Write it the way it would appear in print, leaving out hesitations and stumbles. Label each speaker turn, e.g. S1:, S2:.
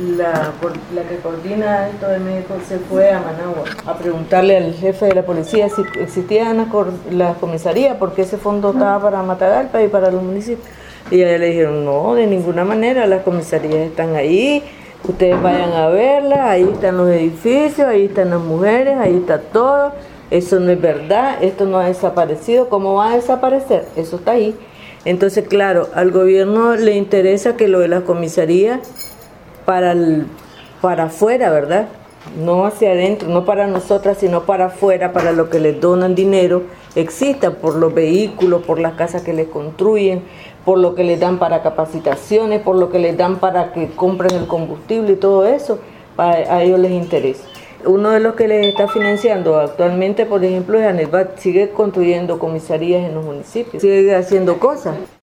S1: la que coordina esto de México se fue a Managua a preguntarle al jefe de la policía si existía la comisaría, porque ese fondo estaba para Matagalpa y para los municipios. Y a ella le dijeron, no, de ninguna manera, las comisarías están ahí, ustedes vayan a verlas, ahí están los edificios, ahí están las mujeres, ahí está todo, eso no es verdad, esto no ha desaparecido, ¿cómo va a desaparecer? Eso está ahí. Entonces, claro, al gobierno le interesa que lo de las comisarías para afuera, ¿verdad? No hacia adentro, no para nosotras, sino para afuera, para lo que les donan dinero, exista por los vehículos, por las casas que les construyen, por lo que les dan para capacitaciones, por lo que les dan para que compren el combustible y todo eso, a ellos les interesa. Uno de los que les está financiando actualmente, por ejemplo, es ANESBAT, sigue construyendo comisarías en los municipios, sigue haciendo cosas.